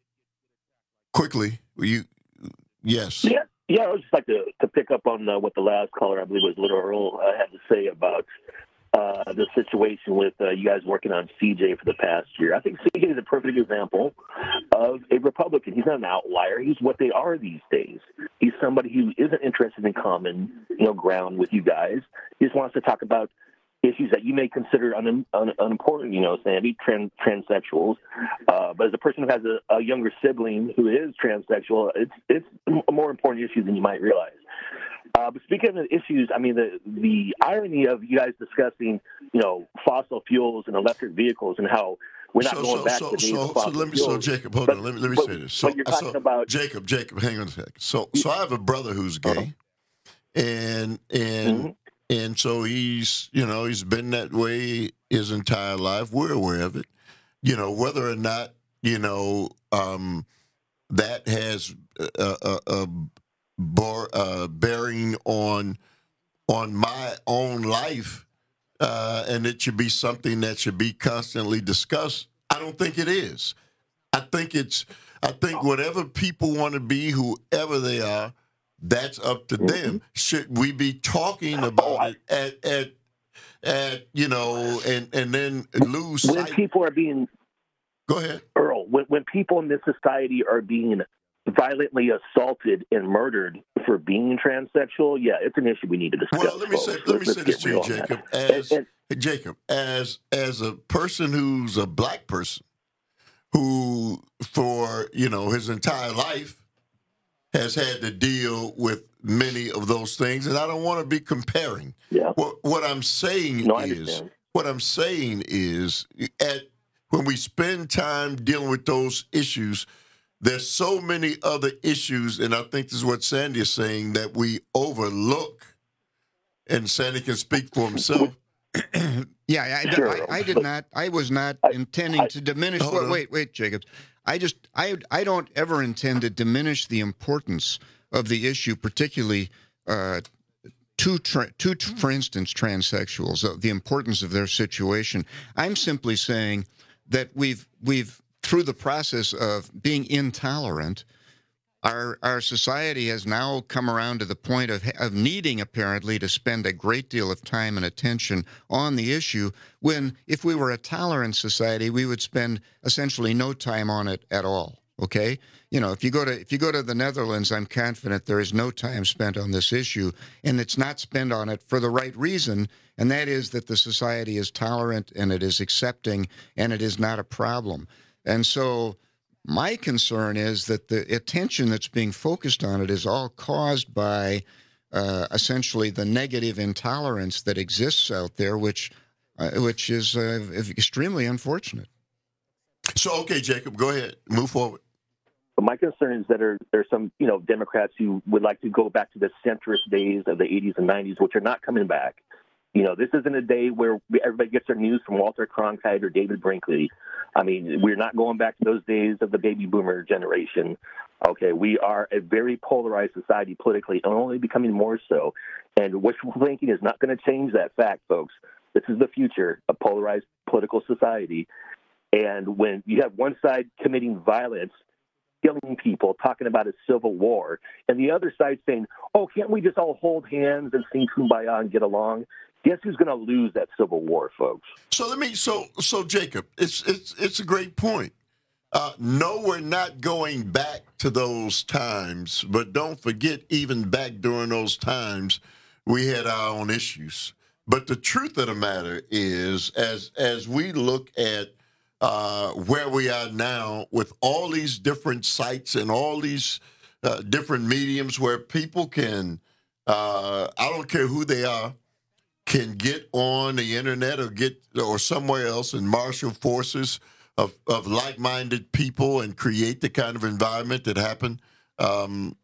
quickly, you, yes. Yeah, yeah. I would just like to, to pick up on uh, what the last caller, I believe it was Little Earl, uh, had to say about uh, the situation with uh, you guys working on C J for the past year. I think C J is a perfect example of a Republican. He's not an outlier. He's what they are these days. He's somebody who isn't interested in common, you know, ground with you guys. He just wants to talk about issues that you may consider un, un, unimportant, you know, Sandy, trans, transsexuals. Uh, but as a person who has a, a younger sibling who is transsexual, it's it's a more important issue than you might realize. Uh, but speaking of the issues, I mean, the the irony of you guys discussing, you know, fossil fuels and electric vehicles and how we're not so, going so, back so, to days so, of fossil so let me, fuels. so Jacob, hold but, on, let me let me but, say this. So, but you're talking so, about Jacob, Jacob, hang on a second. So, so I have a brother who's gay, uh-huh. and and mm-hmm. and so he's, you know, he's been that way his entire life. We're aware of it. You know, whether or not, you know, um, that has a, a, a bar, uh, bearing on on my own life, uh, and it should be something that should be constantly discussed. I don't think it is. I think it's. I think whatever people want to be, whoever they are, that's up to them. Should we be talking about it at at at you know, and and then lose when sight? people are being Go ahead, Earl. When when people in this society are being violently assaulted and murdered for being transsexual, yeah, it's an issue we need to discuss. Well, let me folks. say let me Let's say this to you, Jacob. As and, Jacob, as as a person who's a black person who, for you know, his entire life has had to deal with many of those things, and I don't want to be comparing. Yeah. What what I'm saying no, is what I'm saying is at when we spend time dealing with those issues, there's so many other issues, and I think this is what Sandy is saying, that we overlook. And Sandy can speak for himself. yeah, I, sure. I, I did not. I was not I, intending I, to diminish. hold Wait, wait, wait, Jacobs. I just, I, I don't ever intend to diminish the importance of the issue, particularly uh, to, tra- to, for instance, transsexuals, uh, the importance of their situation. I'm simply saying that we've, we've, through the process of being intolerant, our our society has now come around to the point of of needing, apparently, to spend a great deal of time and attention on the issue, when if we were a tolerant society, we would spend essentially no time on it at all. Okay? You know, if you go to if you go to the Netherlands, I'm confident there is no time spent on this issue, and it's not spent on it for the right reason, and that is that the society is tolerant and it is accepting and it is not a problem. And so my concern is that the attention that's being focused on it is all caused by uh, essentially the negative intolerance that exists out there, which uh, which is uh, extremely unfortunate. So, okay, Jacob, go ahead. Move forward. But my concern is that there, there's some, you know, Democrats who would like to go back to the centrist days of the eighties and nineties, which are not coming back. You know, this isn't a day where everybody gets their news from Walter Cronkite or David Brinkley. I mean, we're not going back to those days of the baby boomer generation. Okay, we are a very polarized society politically, and only becoming more so. And wishful thinking is not going to change that fact, folks. This is the future of polarized political society. And when you have one side committing violence, killing people, talking about a civil war, and the other side saying, oh, can't we just all hold hands and sing Kumbaya and get along? Guess who's going to lose that civil war, folks? So let me. So so Jacob, it's it's it's a great point. Uh, no, we're not going back to those times, but don't forget, even back during those times, we had our own issues. But the truth of the matter is, as as we look at uh, where we are now, with all these different sites and all these uh, different mediums where people can, uh, I don't care who they are, can get on the internet or get or somewhere else and marshal forces of, of like-minded people and create the kind of environment that happened um,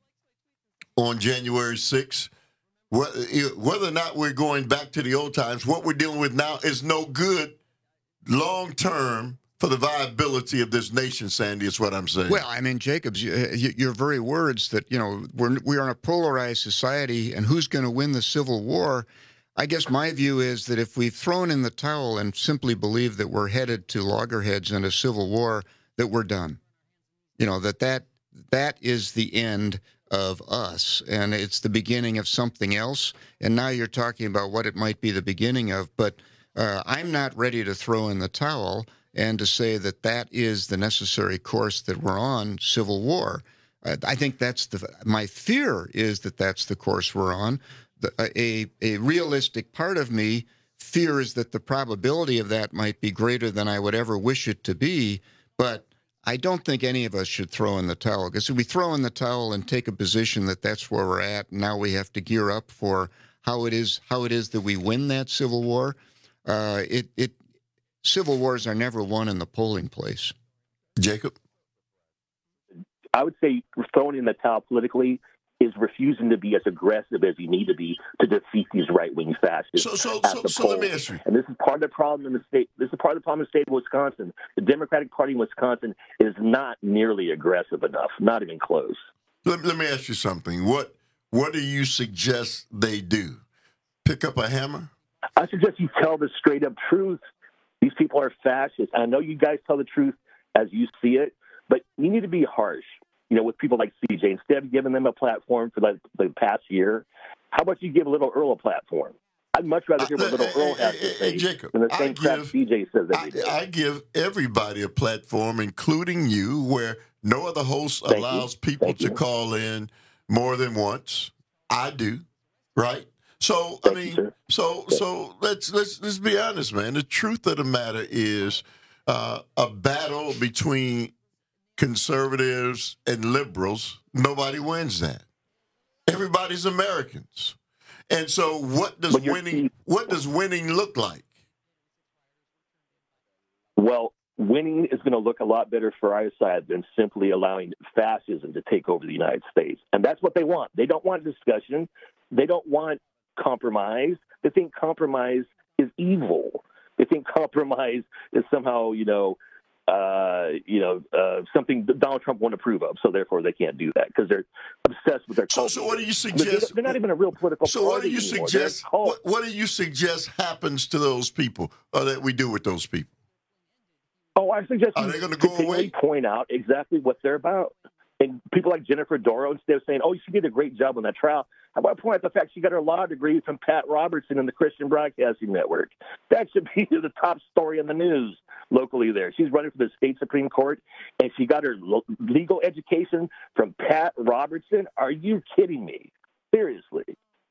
on January sixth. Whether or not we're going back to the old times, what we're dealing with now is no good long-term for the viability of this nation, Sandy, is what I'm saying. Well, I mean, Jacobs, you, your very words that, you know, we're, we are in a polarized society, and who's going to win the Civil War? I guess my view is that if we've thrown in the towel and simply believe that we're headed to loggerheads and a civil war, that we're done. You know, that that, that is the end of us, and it's the beginning of something else. And now you're talking about what it might be the beginning of, but uh, I'm not ready to throw in the towel and to say that that is the necessary course that we're on, civil war. Uh, I think that's the, my fear is that that's the course we're on. The, a, a realistic part of me fears that the probability of that might be greater than I would ever wish it to be, but I don't think any of us should throw in the towel, because if we throw in the towel and take a position that that's where we're at, and now we have to gear up for how it is how it is that we win that civil war, uh, it, it civil wars are never won in the polling place. Jacob? I would say throwing in the towel politically is refusing to be as aggressive as you need to be to defeat these right-wing fascists. So, so, at so, the so let me polls. ask you. And this is part of the problem in the state. This is part of the problem in the state of Wisconsin. The Democratic Party in Wisconsin is not nearly aggressive enough, not even close. Let, let me ask you something. What What do you suggest they do? Pick up a hammer? I suggest you tell the straight-up truth. These people are fascists. I know you guys tell the truth as you see it, but you need to be harsh. You know, with people like C J, instead of giving them a platform for like the past year, how about you give Little Earl a platform? I'd much rather hear what Little uh, Earl has to say Jacob, than the same I crap give, C J says every day. I, I give everybody a platform, including you, where no other host Thank allows you. people Thank to you. call in more than once. I do, right? So Thank I mean, you, so so let's let's let's be honest, man. The truth of the matter is uh, a battle between conservatives and liberals. Nobody wins that. Everybody's Americans. And so what does winning what does winning look like? Well, winning is going to look a lot better for our side than simply allowing fascism to take over the United States. And that's what they want. They don't want discussion. They don't want compromise. They think compromise is evil. They think compromise is somehow, you know, Uh, you know, uh, something that Donald Trump won't approve of, so therefore they can't do that because they're obsessed with their So, culture. so what do you They're, suggest? they're not even a real political So what do party you anymore. suggest? They're a cult. What, what do you suggest happens to those people, or that we do with those people? Oh, I suggest Are you they gonna go continually away? point out exactly what they're about. And people like Jennifer Doro, instead of saying, "Oh, she did a great job on that trial," how about point out the fact she got her law degree from Pat Robertson in the Christian Broadcasting Network? That should be the top story in the news locally there. She's running for the state Supreme Court, and she got her lo- legal education from Pat Robertson. Are you kidding me? Seriously.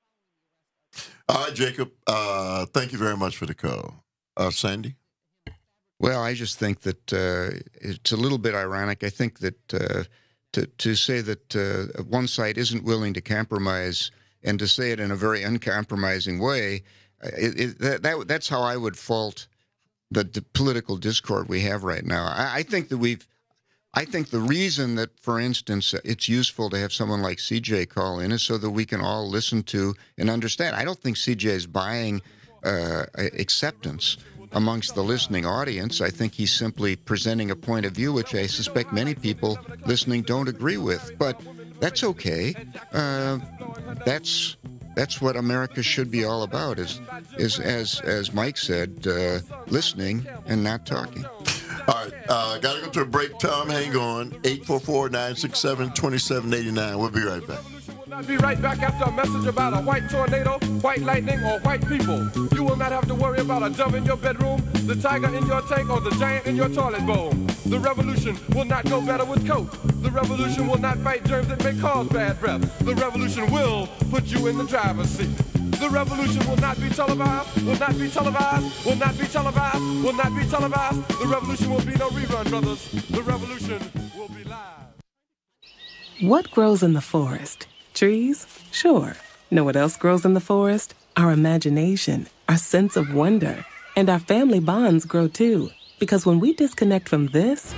All right, Jacob. Uh, thank you very much for the call. Uh, Sandy? Well, I just think that uh, it's a little bit ironic. I think that uh, to to say that uh, one side isn't willing to compromise and to say it in a very uncompromising way, it, it, that, that that's how I would fault the, the political discord we have right now. I, I think that we've. I think the reason that, for instance, it's useful to have someone like C J call in is so that we can all listen to and understand. I don't think C J is buying uh, acceptance amongst the listening audience. I think he's simply presenting a point of view which I suspect many people listening don't agree with. But that's okay. Uh, that's that's what America should be all about, is, is as as Mike said, uh, listening and not talking. All right, uh, got to go to a break. Tom, hang on. eight four four, nine six seven, two seven eight nine. We'll be right back. I'll be right back after a message about a white tornado, white lightning, or white people. You will not have to worry about a dove in your bedroom, the tiger in your tank, or the giant in your toilet bowl. The revolution will not go better with Coke. The revolution will not fight germs that may cause bad breath. The revolution will put you in the driver's seat. The revolution will not be televised, will not be televised, will not be televised, will not be televised. The revolution will be no rerun, brothers. The revolution will be live. What grows in the forest? Trees? Sure. Know what else grows in the forest? Our imagination, our sense of wonder, and our family bonds grow too. Because when we disconnect from this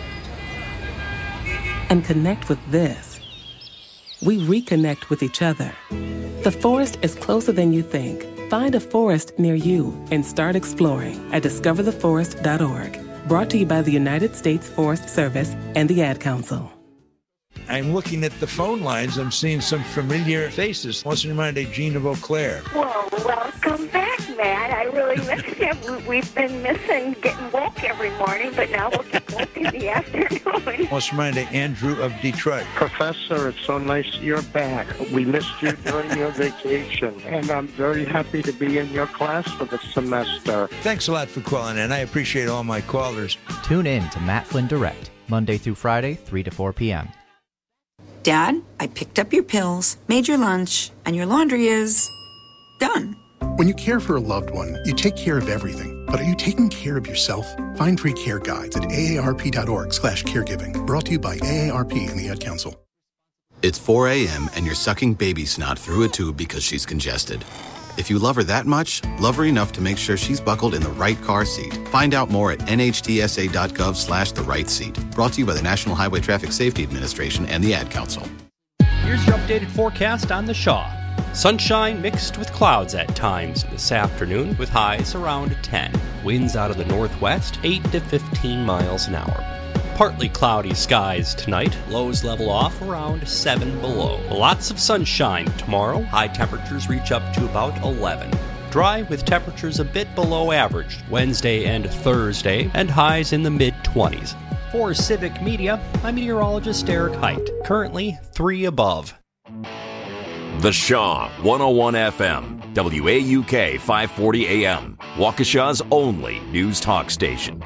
and connect with this, we reconnect with each other. The forest is closer than you think. Find a forest near you and start exploring at discover the forest dot org. Brought to you by the United States Forest Service and the Ad Council. I'm looking at the phone lines. I'm seeing some familiar faces. What's in your mind, Gina Beauclair? Well, welcome back, Matt. I really missed you. We've been missing getting woke every morning, but now we'll get woke in the afternoon. please. Let's remind Andrew of Detroit. Professor, it's so nice you're back. We missed you during your vacation, and I'm very happy to be in your class for the semester. Thanks a lot for calling in. I appreciate all my callers. Tune in to Matt Flynn Direct, Monday through Friday, three to four p.m. Dad, I picked up your pills, made your lunch, and your laundry is done. When you care for a loved one, you take care of everything. But are you taking care of yourself? Find free care guides at aarp.org slash caregiving. Brought to you by A A R P and the Ad Council. It's four a.m. and you're sucking baby snot through a tube because she's congested. If you love her that much, love her enough to make sure she's buckled in the right car seat. Find out more at nhtsa.gov slash the right seat. Brought to you by the National Highway Traffic Safety Administration and the Ad Council. Here's your updated forecast on the Shaw. Sunshine mixed with clouds at times this afternoon with highs around ten. Winds out of the northwest, eight to fifteen miles an hour. Partly cloudy skies tonight. Lows level off around seven below. Lots of sunshine tomorrow. High temperatures reach up to about eleven. Dry with temperatures a bit below average Wednesday and Thursday, and highs in the mid-twenties. For Civic Media, I'm meteorologist Eric Height. Currently three above. The Shaw one oh one F M, W A U K five forty A M, Waukesha's only news talk station.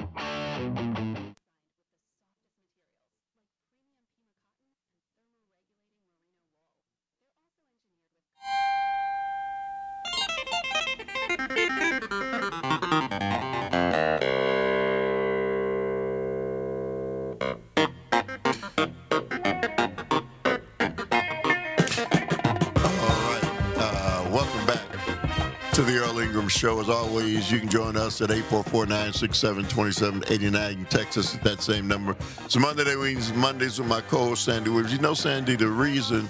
Show. As always, you can join us at eight four four, nine six seven, two seven eight nine. You can text us at that same number. So Monday Wings, Mondays with my co-host Sandy Williams. You know, Sandy, the reason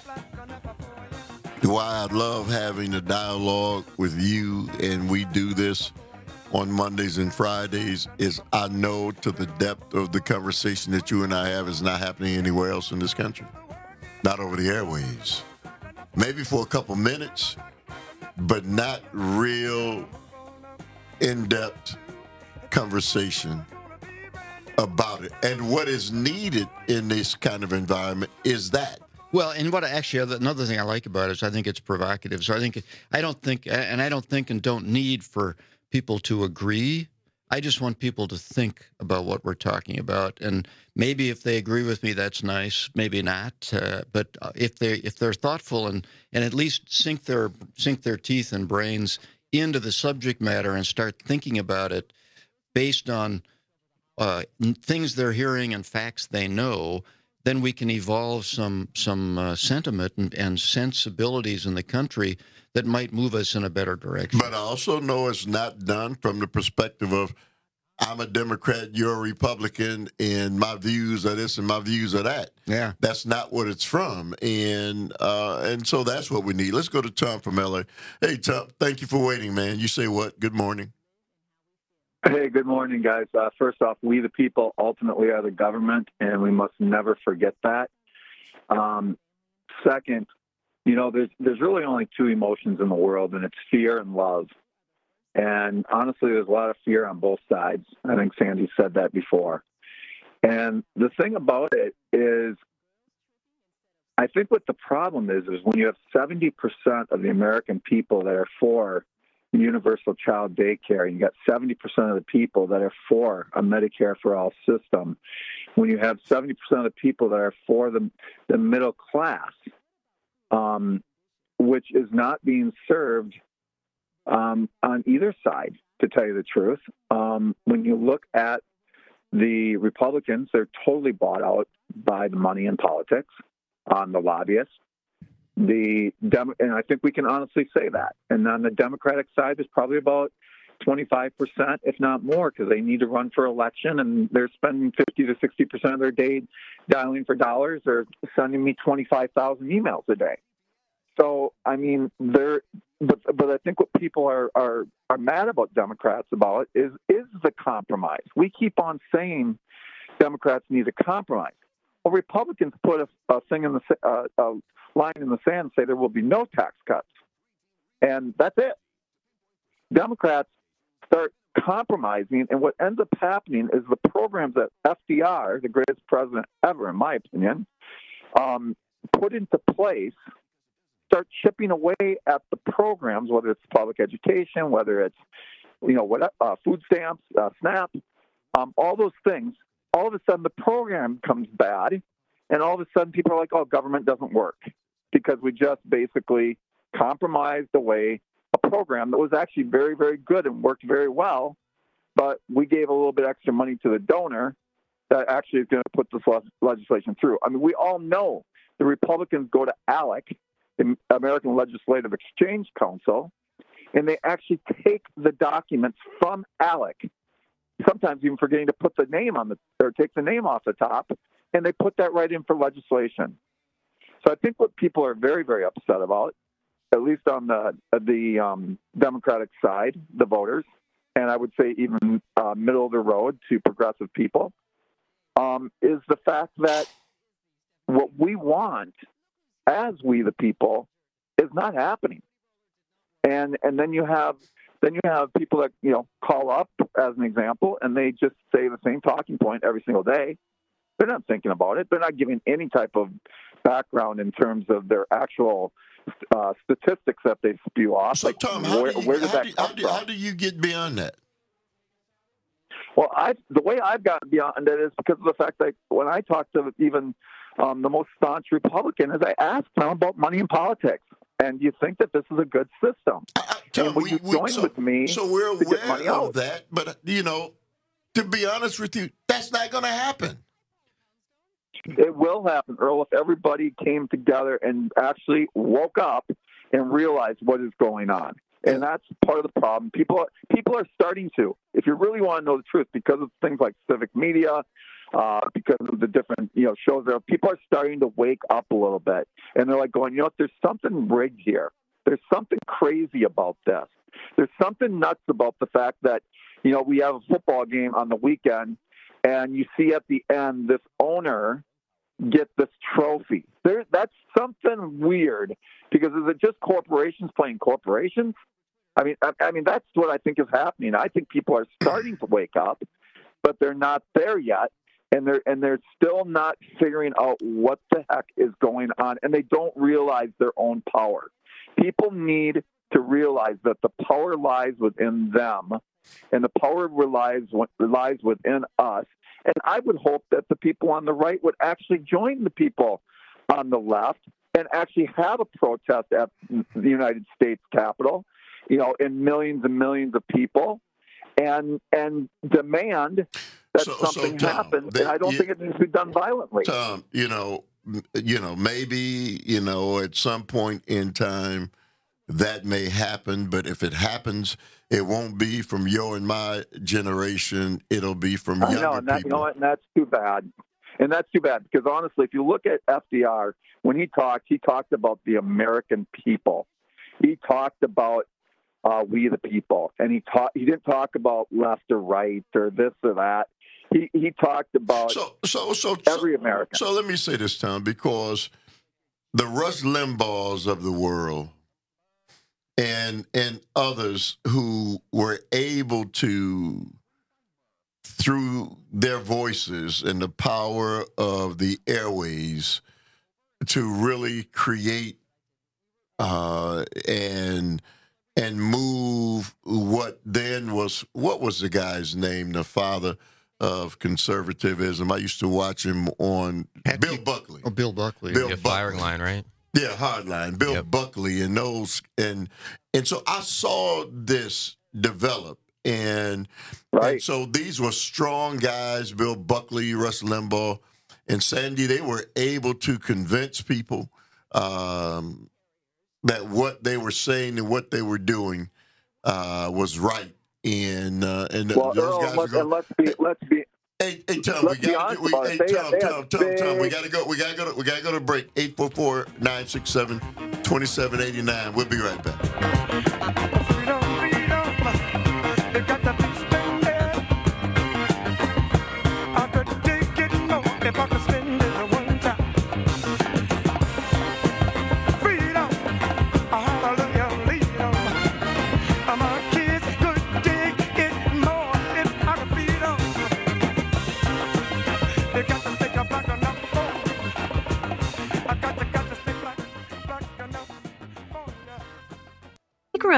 why I love having a dialogue with you and we do this on Mondays and Fridays is I know to the depth of the conversation that you and I have is not happening anywhere else in this country. Not over the airwaves. Maybe for a couple minutes, but not real in-depth conversation about it. And what is needed in this kind of environment is that. Well, and what actually another thing I like about it is I think it's provocative. So I think I don't think, and I don't think and don't need for people to agree. I just want people to think about what we're talking about, and maybe if they agree with me, that's nice. Maybe not, uh, but if they if they're thoughtful and and at least sink their sink their teeth and brains into the subject matter and start thinking about it based on uh, things they're hearing and facts they know, then we can evolve some some uh, sentiment and, and sensibilities in the country that might move us in a better direction. But I also know it's not done from the perspective of I'm a Democrat, you're a Republican, and my views are this and my views are that. Yeah. That's not what it's from. And uh, and so that's what we need. Let's go to Tom from L A. Hey, Tom, thank you for waiting, man. You say what? Good morning. Hey, good morning, guys. Uh, first off, we the people ultimately are the government, and we must never forget that. Um, second, you know, there's there's really only two emotions in the world, and it's fear and love. And honestly, there's a lot of fear on both sides. I think Sandy said that before. And the thing about it is, I think what the problem is, is when you have seventy percent of the American people that are for universal child daycare, you got seventy percent of the people that are for a Medicare for all system. When you have seventy percent of the people that are for the, the middle class, um, which is not being served um, on either side, to tell you the truth. Um, when you look at the Republicans, they're totally bought out by the money in politics, on the lobbyists. The Dem- and I think we can honestly say that. And on the Democratic side, there's probably about twenty-five percent, if not more, because they need to run for election, and they're spending fifty to sixty percent of their day dialing for dollars or sending me twenty-five thousand emails a day. So, I mean, they're, but but I think what people are, are, are mad about Democrats about is is the compromise. We keep on saying Democrats need a compromise. Well, Republicans put a, a thing in the uh, a line in the sand and say there will be no tax cuts, and that's it. Democrats start compromising, and what ends up happening is the programs that F D R, the greatest president ever, in my opinion, um, put into place start chipping away at the programs, whether it's public education, whether it's, you know, what uh, food stamps, uh, SNAP, um, all those things. All of a sudden, the program becomes bad, and all of a sudden, people are like, "Oh, government doesn't work," because we just basically compromised away a program that was actually very, very good and worked very well, but we gave a little bit extra money to the donor that actually is going to put this legislation through. I mean, we all know the Republicans go to ALEC, the American Legislative Exchange Council, and they actually take the documents from ALEC, sometimes even forgetting to put the name on the, or take the name off the top, and they put that right in for legislation. So I think what people are very, very upset about, at least on the the um, Democratic side, the voters, and I would say even uh, middle of the road to progressive people, um, is the fact that what we want as we the people is not happening. And and then you have then you have people that, you know, call up as an example, and they just say the same talking point every single day. They're not thinking about it. They're not giving any type of background in terms of their actual uh, statistics that they spew off. So, like, Tom, how, where, do you, where did how, that do, come how, do, from? how do you get beyond that? Well, I the way I've gotten beyond it is because of the fact that when I talk to even um, the most staunch Republican, is I ask them about money in politics. And do you think that this is a good system? Uh, Tom, and would we, you we, join so, with me so we're to get money aware out? of that, but, you know, to be honest with you, that's not going to happen. It will happen, Earl, if everybody came together and actually woke up and realized what is going on. And that's part of the problem. People are, people are starting to, if you really want to know the truth, because of things like civic media, uh, because of the different, you know, shows there, people are starting to wake up a little bit. And they're like going, you know what, there's something rigged here. There's something crazy about this. There's something nuts about the fact that, you know, we have a football game on the weekend, and you see at the end this owner get this trophy. There, that's something weird, because is it just corporations playing corporations? I mean, I, I mean, that's what I think is happening. I think people are starting to wake up, but they're not there yet, and they're and they're still not figuring out what the heck is going on, and they don't realize their own power. People need to realize that the power lies within them, and the power relies lies within us. And I would hope that the people on the right would actually join the people on the left and actually have a protest at the United States Capitol, you know, in millions and millions of people, and and demand that so, something so Tom, happens. they, and I don't you, think it needs to be done violently. Tom, you know, you know, maybe, you know, at some point in time that may happen, but if it happens, it won't be from your and my generation. It'll be from I younger know, and that, people. you know what, and that's too bad. And that's too bad, because honestly, if you look at F D R, when he talked, he talked about the American people. He talked about uh, we the people, and he talked. He didn't talk about left or right or this or that. He he talked about so so so every so, American. So let me say this, Tom, because the Rush Limbaughs of the world and and others who were able to, through their voices and the power of the airways, to really create uh, and and move what then was, what was the guy's name, the father of conservatism? I used to watch him on Bill Buckley. Oh, Bill Buckley. Bill yeah, Buckley. Firing Line, right? Yeah, Hardline, Bill Yep. Buckley, and those, and and so I saw this develop, and, right. and so these were strong guys, Bill Buckley, Rush Limbaugh, and Sandy. They were able to convince people um, that what they were saying and what they were doing uh, was right, and uh, and Well, those Earl, guys let's, were going. and let's be let's be. Hey, hey, Tom, Let's we be got honest we, about hey, it. They Tom, have- they Tom, have Tom, Tom, we big- gotta go. We gotta go. To, we gotta go to break. eight four four, nine six seven, two seven eight nine. We'll be right back. Freedom,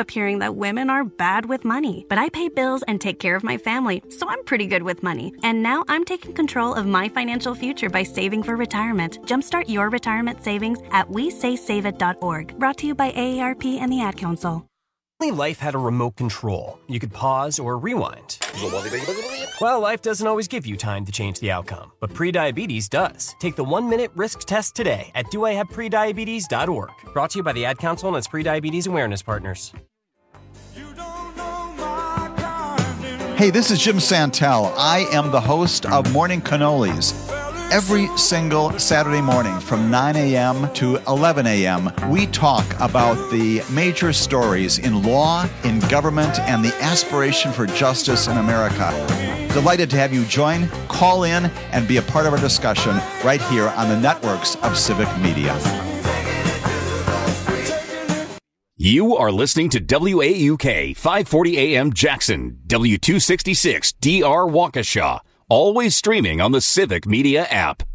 up hearing that women are bad with money. But I pay bills and take care of my family, so I'm pretty good with money. And now I'm taking control of my financial future by saving for retirement. Jumpstart your retirement savings at we say save it dot org. Brought to you by A A R P and the Ad Council. Life had a remote control. You could pause or rewind. Well, life doesn't always give you time to change the outcome, but prediabetes does. Take the one-minute risk test today at do I have prediabetes dot org. Brought to you by the Ad Council and its prediabetes awareness partners. Hey, this is Jim Santel. I am the host of Morning Cannolis. Every single Saturday morning from nine a.m. to eleven a.m., we talk about the major stories in law, in government, and the aspiration for justice in America. Delighted to have you join, call in, and be a part of our discussion right here on the networks of Civic Media. You are listening to W A U K five forty A M Jackson, W two sixty-six D R Waukesha. Always streaming on the Civic Media app.